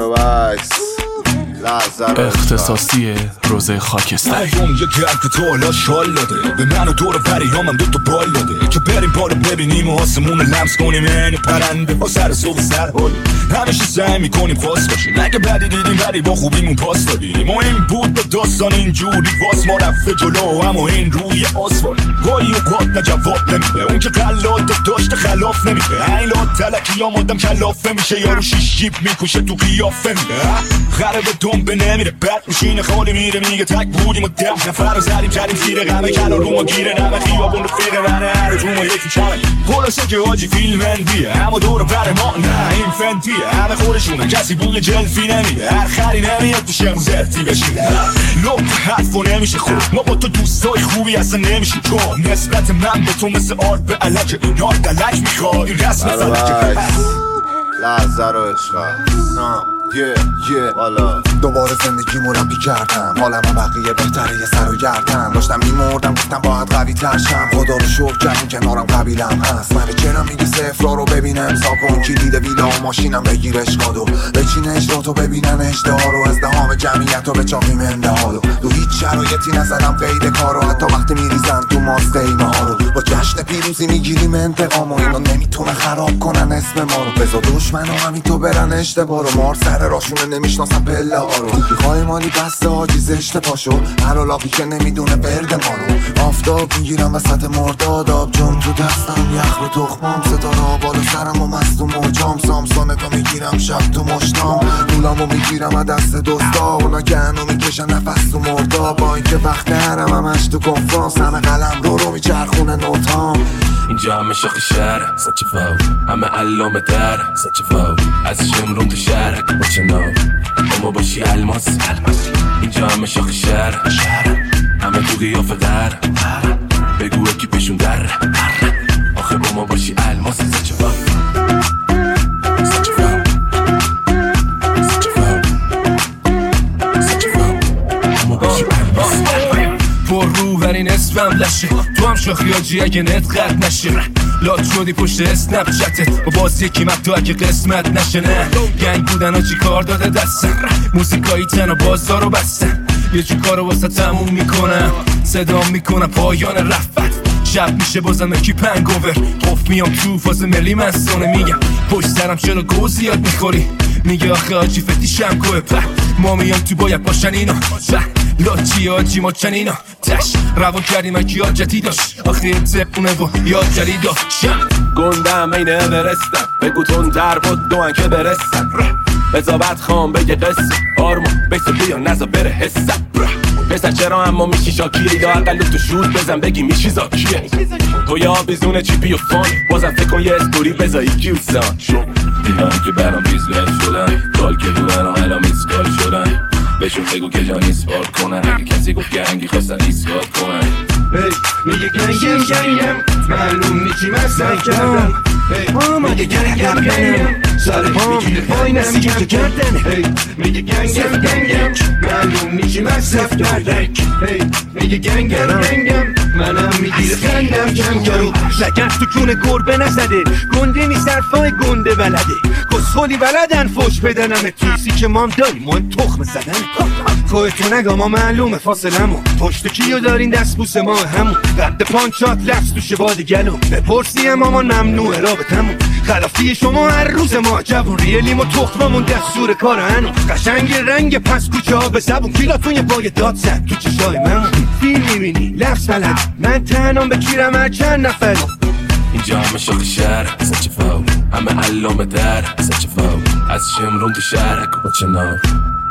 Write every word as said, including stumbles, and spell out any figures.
اختصاصی روزه خاکستری. اون یه گرد که تو حالا شال داده به من و دور پریامم دو تا بال داده که بریم بالا ببینیم و آسمون لمس کنیم این پرنده با سر صبح سر هل همیشه سعی میکنیم خاص باشیم اگه بدی دیدیم ولی با خوبیمون پاس دادیم و این بود به داستان اینجوری واس ما رفته جلو اما این روی آسفال گاهی اوقات نه جواب نمیده اون که قلات داشته خلاف نمیده این لات تلکی آمادم کلافه میشه یارو شیش جیب میکشه تو قیافه میده غرب دنبه نمیره بد روشین خالی میره میگه تک بودیم و ده نفر رو زدیم کردیم زیر غمه کلا رو ما گیره نمه خیابون رفیق منه هر تو ما یکی چمه خلاصه که حاجی فیلم اندیه اما دور بر ما نه این فنتیه همه خورشونه کسی بوی جلفی نمیده هر خری نمیاد تو شمو زرتی بشیم لب حرف و نمیشه خوب ما با تو دوستای خوبی اصلا نمیشیم چون نسبت من به تو مثل آرد به علک نار دلک میخواد این رسم فلکه لحظه رو عشقا یه یه والا دوباره زندگیمو رپی کردم حالم بقیه بهتره یه سر و گردم داشتم میمردم گفتم باید قوی تر شم خدا رو شکر که این کنارم قبیلم هست من چرا میگی صفرا رو ببین امضا کن کلید ویلا و ماشینم بگیرش کادو بچینش رو تو ببینن اشتها رو از دهام جمعیت و به چاقیم انده ها رو تو هیچ شرایطی نزدم قید کارو حتی وقتی میریزم تو ماست ایمه ها رو با جشن پیروزی میگیریم انتقام و اینا نمیتونه خراب کنن اسم ما رو بذار دشمن و همین تو برن اشتباه رو مار سر راشونه نمیشناسن پله ها رو خواهی مالی بسته حاجی زشت پاشو حلالاقی که نمیدونه برد ما رو آفتاب میگیرم وسط مرداد آب جون تو دستم یخ رو تخمام ستاره بالا سرم و مستوم و جام سامسانه تو میگیرم شب تو مشتام دولامو میگیرم از دست دوستا اونا که هنو میکشن نفس تو مردا با اینکه وقت نرم همش تو کنفرانس همه قلم رو رو میچرخونه نوتام اینجا همه شاخ شهر سچه فاو همه علامه در سچه فاو از شمرون تو شهر باچه ناو اما باشی الماس اینجا همه شاخ شهر همه تو قیافه در بگو اکی پیشون در آخه با ما باشی الماس سچه فاو سچه فاو سچه فاو سچه فاو اما باشی الماس پر رو ورین اسمم لشه تو هم شاخی آجی اگه نت قد نشه لات شدی پشت اسنپ چتت با باز یکی مبتو اگه قسمت نشه نه گنگ بودن ها چی کار داده دستم موسیقایی تن و بازار رو بستن یه جو کار رو واسه تموم میکنم صدا میکنم پایان رفت شب میشه بازم اکی پنگوور قف میام تو فاز ملی منستانه میگم پشت سرم چرا گوز زیاد میخوری میگه آخه آجی فتیشم کوه په ما میام تو باید باشن اینا لاچی آجی ما چنینا تش روان کردیم اکی آجتی داشت آخه تقونه و یاد جری داشت گندم این برستم بگو تون در بود دوان که برستم بزابت خام بگه قصه آرمان بیسو بیا نزا بره حسم پسر چرا اما میشی شاکیه یا اقل تو شود بزن بگی میشی زاکیه تو یا بیزونه چیپی و فان بازم فکر کن یه استوری بزایی کیوسان اینا که برام بیزگل شدن کال که بودن و الان میسکال شدن بهشون بگو که جان ایسپار کنن اگه کسی گفت گنگی خواستن ایسکار کنن میگه گنگم گنگم معلوم نیچی من سعی کردم میگه گنگم گنگم سرش میگیره پای نمیگه که کردنه میگه گنگم گنگم معلوم نیچی من سفت کردم میگه گنگم گنگم منم میگیره خندم کم کم شکر تو کونه گربه نزده گنده نیست حرفای گنده بلده کسخولی بلدن فوش بدنم تویسی که مام داریم و تخم زدن خودتو نگا ما معلومه فاصلمو پشت کیو دارین دست بوس ما همون قد پانچات لفظ توشه باد گلوم بپرسی مامان ممنوعه رابطمون خلافی شما هر روز ما جوون ریلیم و تخممون دستور کار هنو قشنگ رنگ پس کوچه ها به زبون کیلاتون یه بای داد زد تو چشای من فیلم میبینی لفظ بلد من تنام بکیرم هر چند نفرم اینجا همه شاخ شهر سچه فاو همه علامه در سچه فاو از شمرون تو شهر باچه ناو